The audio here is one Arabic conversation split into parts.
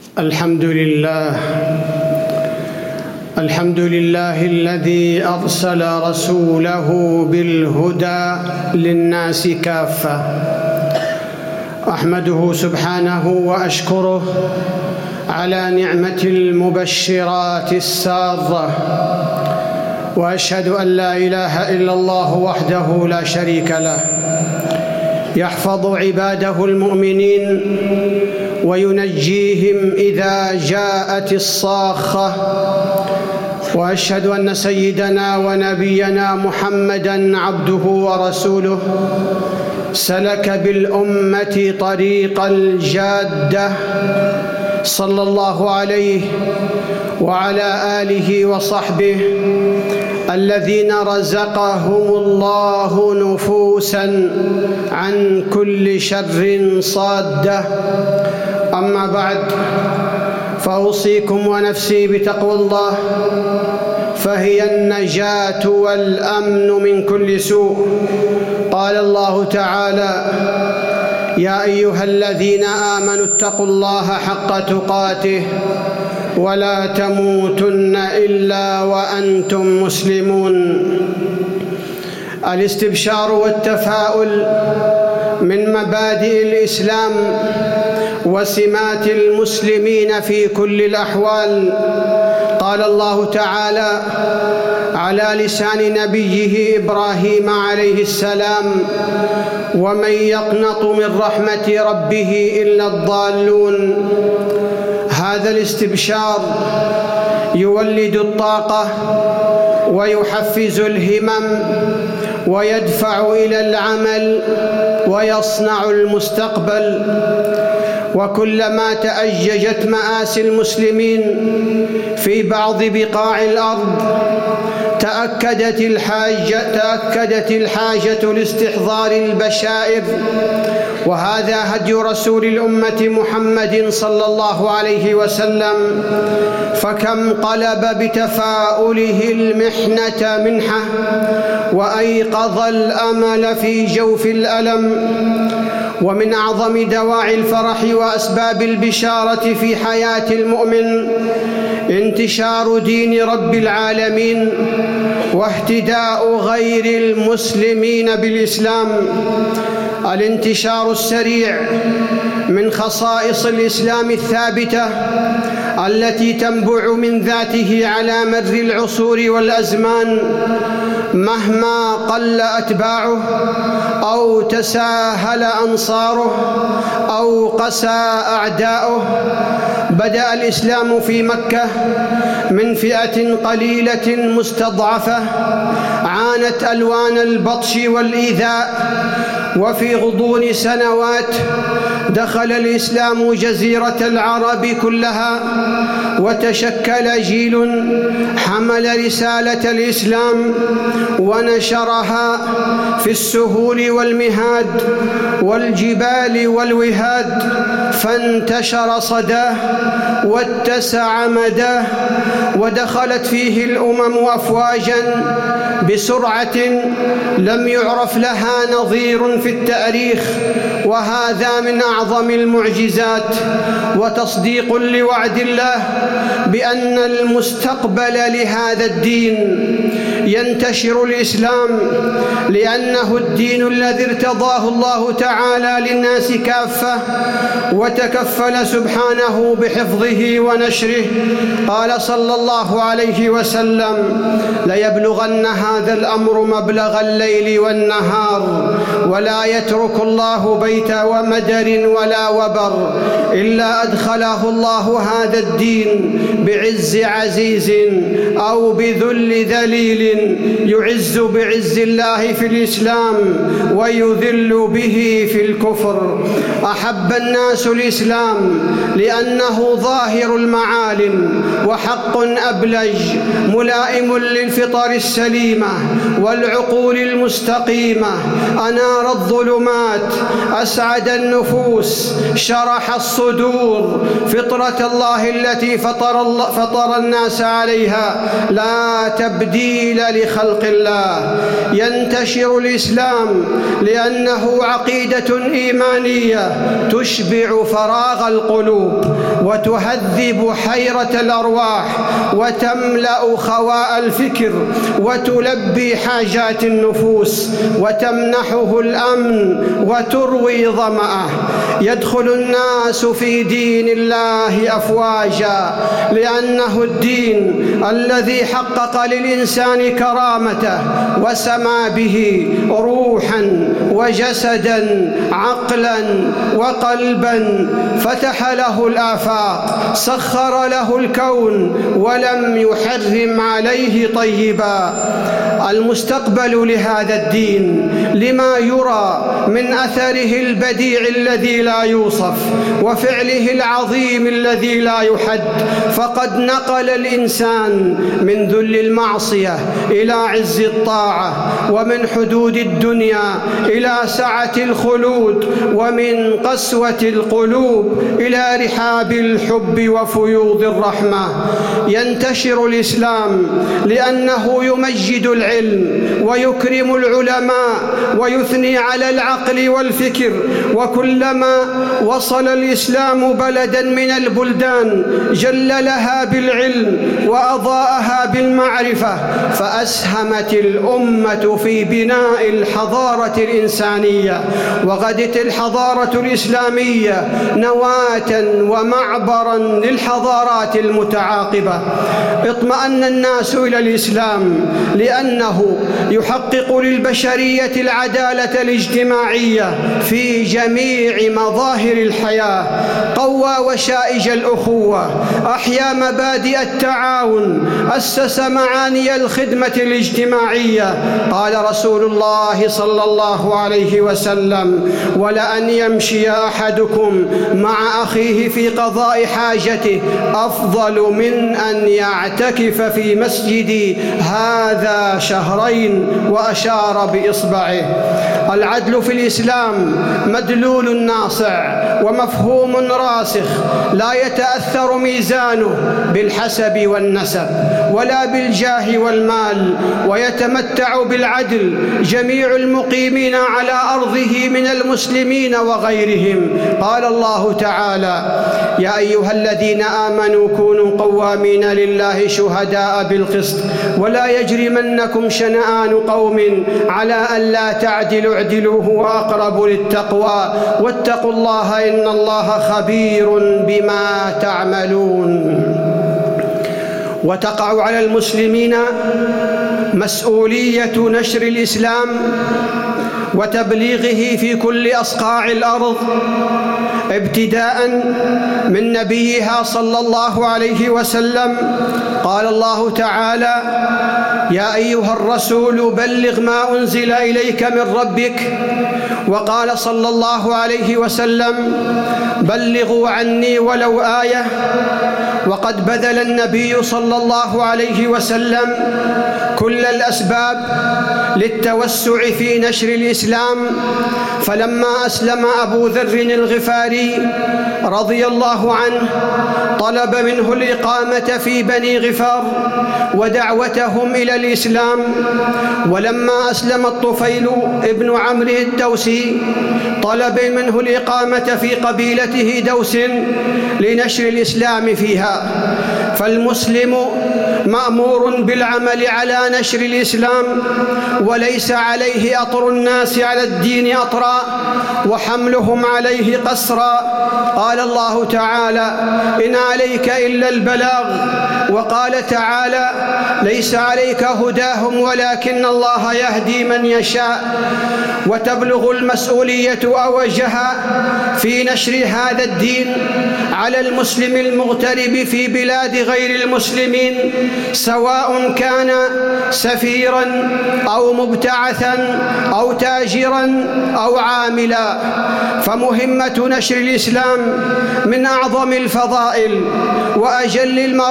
الحمد لله الذي أرسل رسوله بالهدى للناس كافة. أحمده سبحانه وأشكره على نعمة المبشرات السارة، وأشهد أن لا إله إلا الله وحده لا شريك له، يحفظ عباده المؤمنين وينجيهم إذا جاءت الصاخة. وأشهد أن سيدنا ونبينا محمدًا عبده ورسوله، سلك بالأمة طريق الجادة، صلى الله عليه وعلى آله وصحبه الذين رزقهم الله نفوسًا عن كل شر صادة. أما بعد، فأوصيكم ونفسي بتقوى الله، فهي النجاة والأمن من كل سوء. قال الله تعالى: يا أيها الذين آمنوا اتقوا الله حق تقاته ولا تموتن إلا وأنتم مسلمون. الاستبشار والتفاؤل من مبادئ الإسلام وسمات المسلمين في كل الأحوال. قال الله تعالى على لسان نبيه إبراهيم عليه السلام: ومن يقنط من رحمة ربه إلا الضالون. هذا الاستبشار يولد الطاقة ويحفز الهمم ويدفع إلى العمل ويصنع المستقبل. وكلما تأججت مآسي المسلمين في بعض بقاع الأرض تأكدت الحاجة لاستحضار البشائر، وهذا هدي رسول الأمة محمد صلى الله عليه وسلم، فكم قلب بتفاؤله المحنة منحة وأيقظ الأمل في جوف الألم. ومن أعظم دواعي الفرح وأسباب البشارة في حياة المؤمن انتشار دين رب العالمين واهتداء غير المسلمين بالإسلام. الانتشار السريع من خصائص الإسلام الثابتة التي تنبع من ذاته على مر العصور والأزمان، مهما قل أتباعه أو تساهل أنصاره أو قسى أعداؤه. بدأ الإسلام في مكة من فئة قليلة مستضعفة عانت ألوان البطش والإيذاء، وفي غضون سنوات دخل الإسلام جزيرة العرب كلها، وتشكل جيل حمل رسالة الإسلام ونشرها في السهول والمهاد والجبال والوهاد، فانتشر صداه واتسع مداه، ودخلت فيه الأمم أفواجا بسرعة لم يعرف لها نظير في التاريخ. وهذا من أعظم المعجزات وتصديق لوعد الله بأن المستقبل لهذا الدين. ينتشر الإسلام لأنه الدين الذي ارتضاه الله تعالى للناس كافة، وتكفل سبحانه بحفظه ونشره. قال صلى الله عليه وسلم: ليبلغن هذا الأمر مبلغ الليل والنهار، ولا يترك الله بيت ومدر ولا وبر إلا أدخله الله هذا الدين بعز عزيز أو بذل ذليل، يعز بعز الله في الإسلام ويذل به في الكفر. أحب الناس الإسلام لأنه ظاهر المعالم وحق أبلج ملائم للفطر السليمة والعقول المستقيمة، أنار الظلمات، أسعد النفوس، شرح الصدور، فطرة الله التي فطر الناس عليها، لا تبديل لخلق الله. ينتشر الإسلام لأنه عقيدة إيمانية تشبع فراغ القلوب وتهذب حيرة الأرواح وتملأ خواء الفكر وتلبي حاجات النفوس وتمنحه الأمن وتروي ظمأه. يدخل الناس في دين الله أفواجا لأنه الدين الذي حقق للإنسان كرامته وسمى به روحا وجسدا عقلا وقلبا، فتح له الآفاق، سخر له الكون ولم يحرم عليه طيبا. المستقبل لهذا الدين لما يرى من أثره البديع الذي لا يوصف وفعله العظيم الذي لا يحد، فقد نقل الإنسان من ذل المعصية إلى عز الطاعة، ومن حدود الدنيا إلى سعة الخلود، ومن قسوة القلوب إلى رحاب الحب وفيوض الرحمة. ينتشر الإسلام لأنه يمجد العلم ويكرم العلماء ويثني على العقل والفكر، وكلما وصل الإسلام بلدا من البلدان جللها بالعلم وأضاءها بالمعرفة، فأسهمت الأمة في بناء الحضارة الإنسانية، وغدت الحضارة الإسلامية نواة ومعبرا للحضارات المتعاقبة. اطمأن الناس إلى الإسلام لأنه يحقق للبشرية العدالة الاجتماعية في جميع مظاهر الحياة، قوى وشائج الأخوة، أحيا مبادئ التعاون، أسس معاني الخدمة الاجتماعية. قال رسول الله صلى الله عليه وسلم: ولأن يمشي أحدكم مع أخيه في قضاء حاجته أفضل من أن يعتكف في مسجدي هذا شهرين، وأشار بإصبعه. العدل في الإسلام مدلول ناصع ومفهوم راسخ، لا يتأثر ميزانه بالحسب والنسب ولا بالجاه والمال، ويتمتع بالعدل جميع المقيمين على أرضه من المسلمين وغيرهم. قال الله تعالى: يا أيها الذين آمنوا كونوا قوامين لله شهداء بالقسط ولا يجرمنكم شنآن قوم على ألا تعدلوا اعدلوا هو أقرب للتقوى واتقوا الله إن الله خبير بما تعملون. وتقع على المسلمين مسؤولية نشر الإسلام وتبليغه في كل أصقاع الأرض، ابتداء من نبيها صلى الله عليه وسلم. قال الله تعالى: يا أيها الرسول بلغ ما أنزل إليك من ربك. وقال صلى الله عليه وسلم: بلغوا عني ولو آية. وقد بذل النبي صلى الله عليه وسلم كل الأسباب للتوسع في نشر الإسلام، فلما أسلم أبو ذر الغفاري رضي الله عنه طلب منه الإقامة في بني غفار ودعوتهم إلى الإسلام. ولما أسلم الطفيل ابن عمرو الدوسي طلب منه الإقامة في قبيلته دوس لنشر الإسلام فيها. فالمسلم مأمور بالعمل على نشر الإسلام، وليس عليه أطر الناس على الدين أطرا وحملهم عليه قسرا. قال الله تعالى: إن عليك إلا البلاغ. وقال تعالى: ليس عليك هداهم ولكن الله يهدي من يشاء. وتبلغ المسؤولية أوجها في نشر هذا الدين على المسلم المغترب في بلاد غير المسلمين، سواء كان سفيرا أو مبتعثا أو تاجرا أو عاملا. فمهمة نشر الإسلام من أعظم الفضائل وأجل المراتب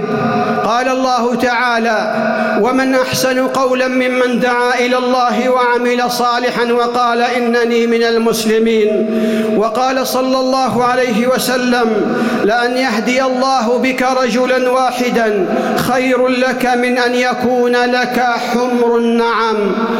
قال الله تعالى: ومن أحسن قولا ممن دعا إلى الله وعمل صالحا وقال إنني من المسلمين. وقال صلى الله عليه وسلم: لأن يهدي الله بك رجلا واحدا خير لك من أن يكون لك حمر النعم.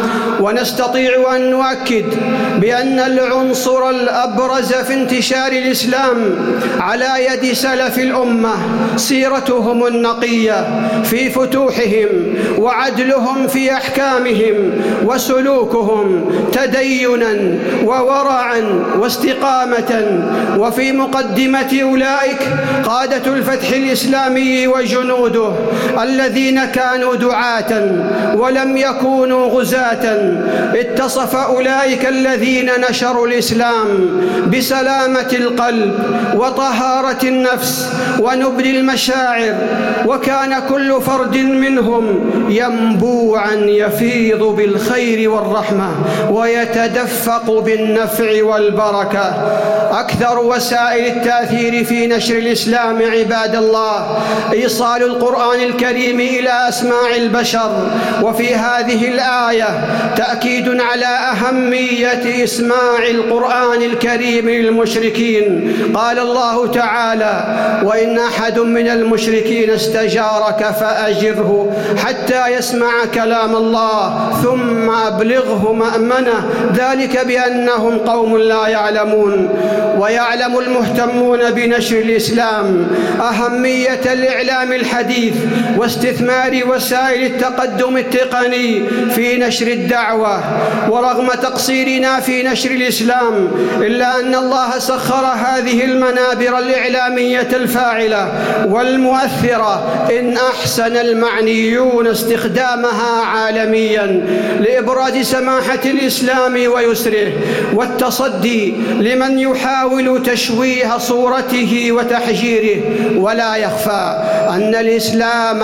ونستطيع أن نؤكد بأن العنصر الأبرز في انتشار الإسلام على يد سلف الأمة سيرتهم النقية في فتوحهم، وعدلهم في أحكامهم، وسلوكهم تدينا وورعا واستقامة. وفي مقدمة أولئك قادة الفتح الإسلامي وجنوده الذين كانوا دعاة ولم يكونوا غزاة. اتصف أولئك الذين نشروا الإسلام بسلامة القلب وطهارة النفس ونبل المشاعر، وكان كل فرد منهم ينبوعا يفيض بالخير والرحمة ويتدفق بالنفع والبركة. أكثر وسائل التأثير في نشر الإسلام عباد الله إيصال القرآن الكريم إلى أسماع البشر. وفي هذه الآية تأكيد على أهمية إسماع القرآن الكريم للمشركين. قال الله تعالى: وإن أحد من المشركين استجارك فأجره حتى يسمع كلام الله ثم أبلغه مأمنه ذلك بأنهم قوم لا يعلمون. ويعلم المهتمون بنشر الإسلام أهمية الإعلام الحديث واستثمار وسائل التقدم التقني في نشر الدعوة. ورغم تقصيرنا في نشر الإسلام إلا أن الله سخر هذه المنابر الإعلامية الفاعلة والمؤثرة إن أحسن المعنيون استخدامها عالميا لإبراز سماحة الإسلام ويسره والتصدي لمن يحاول تشويه صورته وتحجيره. ولا يخفى أن الإسلام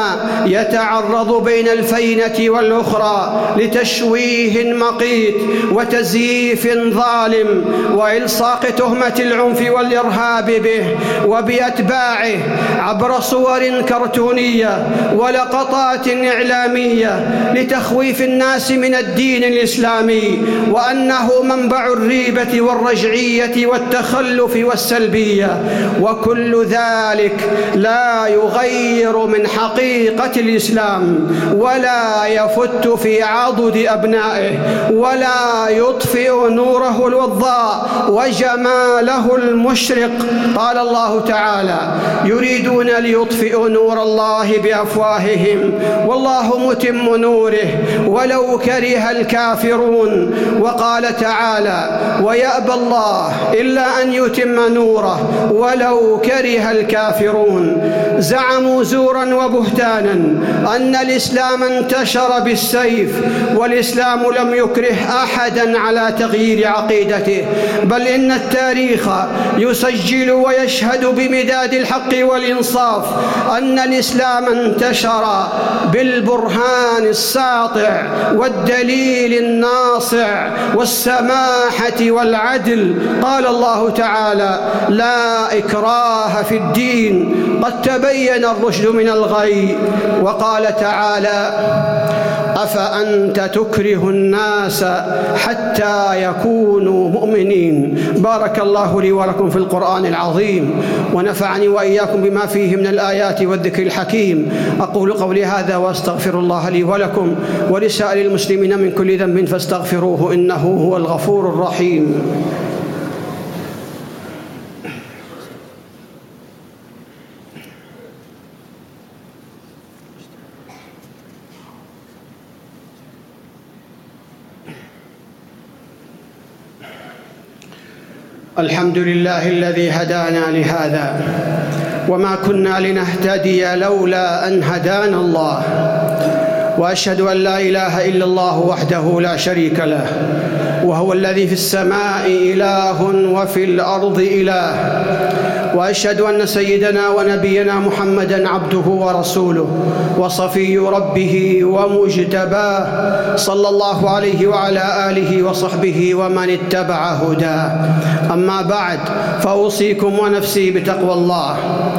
يتعرض بين الفينة والأخرى لتشويه مقيت وتزييف ظالم وإلصاق تهمة العنف والإرهاب به وبأتباعه عبر صور كرتونية ولقطات إعلامية لتخويف الناس من الدين الإسلامي، وأنه منبع الريبة والرجعية والتخلف والسلبية. وكل ذلك لا يغير من حقيقة الإسلام ولا يفت في عضد أبنائه ولا يطفئ نوره الوضاء وجماله المشرق. قال الله تعالى: يريدون ليطفئوا نور الله بأفواههم والله متم نوره ولو كره الكافرون. وقال تعالى: ويأبى الله إلا أن يتم نوره ولو كره الكافرون. زعموا زورا وبهتانا أن الإسلام انتشر بالسيف، والإسلام لم يكره أحدا على تغيير عقيدته، بل إن التاريخ يسجل ويشهد بمداد الحق والإنصاف أن الإسلام انتشر بالبرهان الساطع والدليل الناصع والسماحة والعدل. قال الله تعالى: لا إكراه في الدين قد تبين الرشد من الغي. وقال تعالى: أفأنت تكره الناس حتى يكونوا مؤمنين. بارك الله لي ولكم في القرآن العظيم، ونفعني وإياكم بما فيه من الآيات والذكر الحكيم. أقول قولي هذا وأستغفر الله لي ولكم ولسائر المسلمين من كل ذنب فاستغفروه إنه هو الغفور الرحيم. الحمد لله الذي هدانا لهذا وما كنا لنهتدي لولا أن هدانا الله، وأشهد أن لا إله إلا الله وحده لا شريك له، وهو الذي في السماء إله وفي الأرض إله. وأشهد أن سيدنا ونبينا محمدًا عبده ورسوله وصفي ربه ومجتباه، صلى الله عليه وعلى آله وصحبه ومن اتبع هداه. أما بعد، فأوصيكم ونفسي بتقوى الله.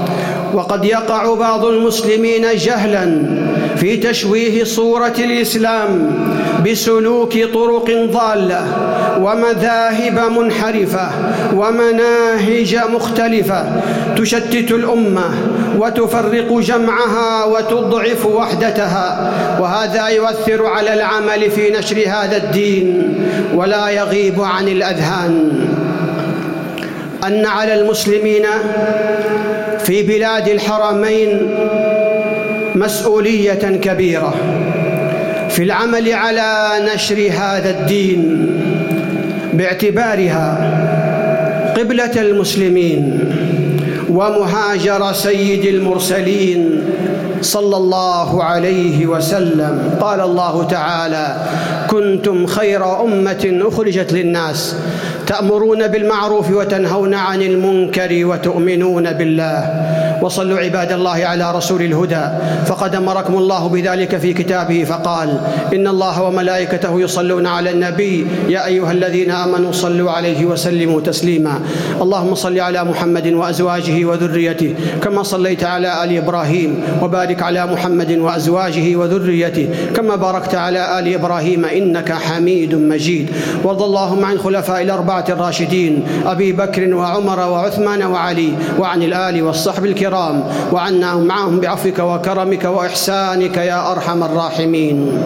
وقد يقع بعض المسلمين جهلاً في تشويه صورة الإسلام بسلوك طرق ضالة ومذاهب منحرفة ومناهج مختلفة تشتت الأمة وتفرق جمعها وتضعف وحدتها، وهذا يؤثر على العمل في نشر هذا الدين ولا يغيب عن الأذهان. أن على المسلمين في بلاد الحرمين مسؤولية كبيرة في العمل على نشر هذا الدين باعتبارها قبلة المسلمين ومهاجر سيد المرسلين صلى الله عليه وسلم. قال الله تعالى: كنتم خير أمة أخرجت للناس تأمرون بالمعروف وتنهون عن المنكر وتؤمنون بالله. وصلوا عباد الله على رسول الهدى، فقد أمركم الله بذلك في كتابه فقال: إن الله وملائكته يصلون على النبي يا أيها الذين آمنوا صلوا عليه وسلموا تسليما. اللهم صل على محمد وأزواجه وذريته كما صليت على آل إبراهيم، وبارك على محمد وأزواجه وذريته كما باركت على آل إبراهيم إنك حميد مجيد. وارض اللهم عن خلفاء الأربعة الراشدين أبي بكر وعمر وعثمان وعلي، وعن الآل والصحب الكرام، وعنا معهم بعفوك وكرمك وإحسانك يا أرحم الراحمين.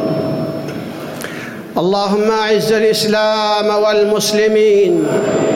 اللهم أعز الإسلام والمسلمين،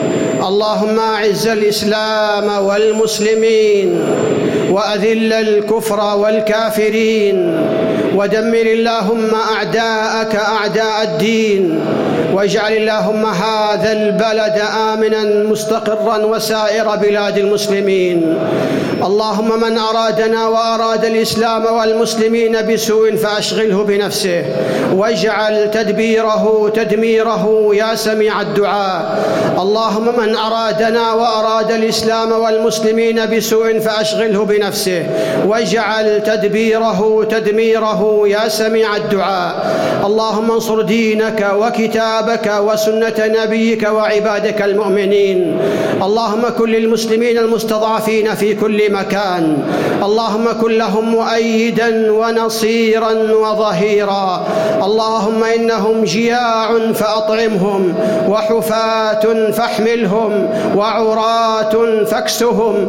اللهم أعز الإسلام والمسلمين، وأذل الكفر والكافرين، ودمر اللهم أعداءك أعداء الدين، واجعل اللهم هذا البلد آمنا مستقرا وسائر بلاد المسلمين. اللهم من أرادنا وأراد الإسلام والمسلمين بسوء فأشغله بنفسه، واجعل تدبيره تدميره يا سميع الدعاء. اللهم من أرادنا وأراد الإسلام والمسلمين بسوء فأشغله بنفسه، واجعل تدبيره تدميره يا سميع الدعاء. اللهم انصر دينك وكتابك وسنة نبيك وعبادك المؤمنين. اللهم كن للمسلمين المستضعفين في كل مكان، اللهم كن لهم مؤيدا ونصيرا وظهيرا. اللهم إنهم جياع فأطعمهم، وحفاة فاحملهم، وعراة فاكسهم،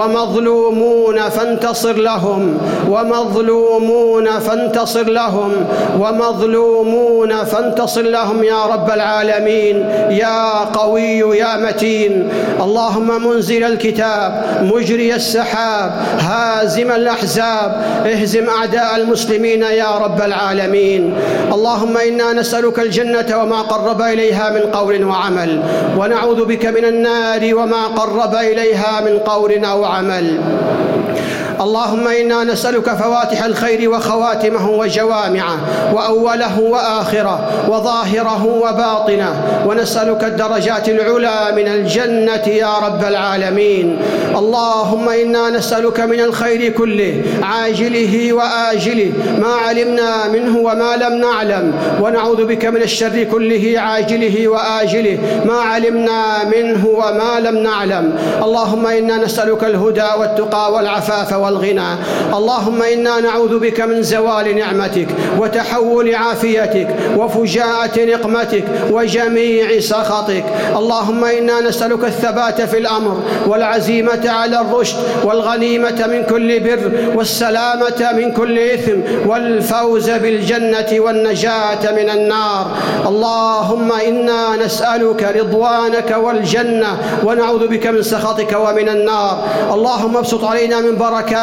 ومظلومون فانتصر لهم، ومظلومون فانتصر لهم، ومظلومون فانتصر لهم يا رب العالمين يا قوي يا متين. اللهم منزل الكتاب مجري السحاب هازم الأحزاب اهزم أعداء المسلمين يا رب العالمين. اللهم إنا نسألك الجنة وما قرب إليها من قول وعمل، ونعوذ بك من النار وما قرب إليها من قول أو عمل. اللهم إنا نسألك فواتح الخير وخواتمه وجوامعه وأوله وآخره وظاهره وباطنه، ونسألك الدرجات العلى من الجنة يا رب العالمين. اللهم إنا نسألك من الخير كله عاجله وآجله ما علمنا منه وما لم نعلم، ونعوذ بك من الشر كله عاجله وآجله ما علمنا منه وما لم نعلم. اللهم إنا نسألك الهدى والتقى والعفاف والغنى. اللهم إنا نعوذ بك من زوال نعمتك وتحول عافيتك وفجاءة نقمتك وجميع سخطك. اللهم إنا نسألك الثبات في الأمر والعزيمة على الرشد والغنيمة من كل بر والسلامة من كل إثم والفوز بالجنة والنجاة من النار. اللهم إنا نسألك رضوانك والجنة ونعوذ بك من سخطك ومن النار. اللهم ابسط علينا من بركاتك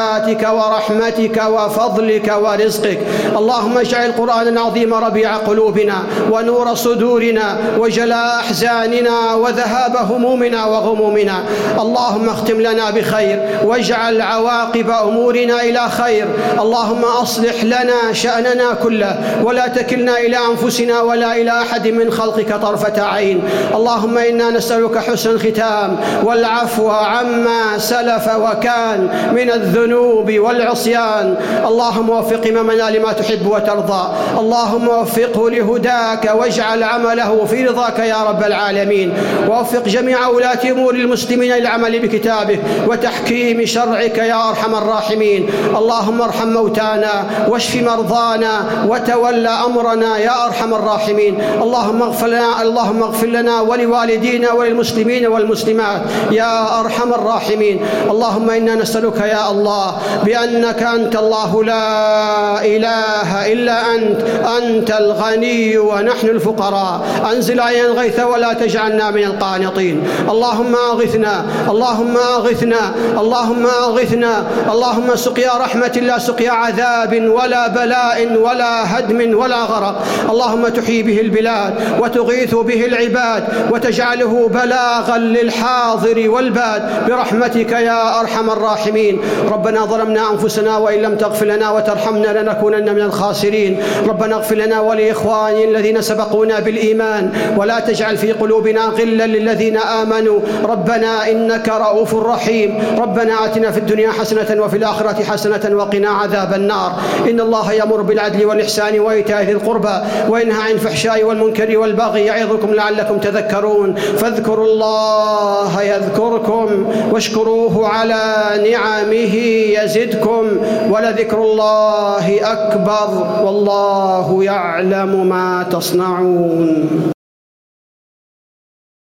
ورحمتك وفضلك ورزقك. اللهم اجعل القرآن العظيم ربيع قلوبنا ونور صدورنا وجلاء أحزاننا وذهاب همومنا وغمومنا. اللهم اختم لنا بخير واجعل عواقب أمورنا إلى خير. اللهم أصلح لنا شأننا كله ولا تكلنا إلى أنفسنا ولا إلى أحد من خلقك طرفة عين. اللهم إنا نسألك حسن الختام والعفو عما سلف وكان من الذنوب بالذنوب والعصيان. اللهم وفق إمامنا لما تحب وترضى، اللهم وفقه لهداك واجعل عمله في رضاك يا رب العالمين. ووفق جميع ولاة أمور المسلمين للعمل بكتابه وتحكيم شرعك يا أرحم الراحمين. اللهم ارحم موتانا واشف مرضانا وتول أمرنا يا أرحم الراحمين. اللهم اغفر لنا ولوالدينا وللمسلمين والمسلمات يا أرحم الراحمين. اللهم إنا نسألك يا الله بأنك أنت الله لا إله إلا أنت الغني ونحن الفقراء، أنزل علينا الغيث ولا تجعلنا من القانطين. اللهم أغثنا، اللهم أغثنا، اللهم أغثنا. اللهم سقيا رحمة لا سقيا عذاب ولا بلاء ولا هدم ولا غرق. اللهم تحيي به البلاد وتغيث به العباد وتجعله بلاغا للحاضر والباد برحمتك يا أرحم الراحمين. ربنا ظلمنا أنفسنا وإن لم تغفر لنا وترحمنا لنكونن من الخاسرين. ربنا اغفر لنا ولإخواننا الذين سبقونا بالإيمان ولا تجعل في قلوبنا غلا للذين آمنوا ربنا إنك رؤوف رحيم. ربنا آتنا في الدنيا حسنة وفي الآخرة حسنة وقنا عذاب النار. إن الله يأمر بالعدل والإحسان وإيتاء ذي القربى وينهى عن الفحشاء والمنكر والبغي يعظكم لعلكم تذكرون. فاذكروا الله يذكركم واشكروه على نعمه يزدكم ولذكر الله أكبر والله يعلم ما تصنعون.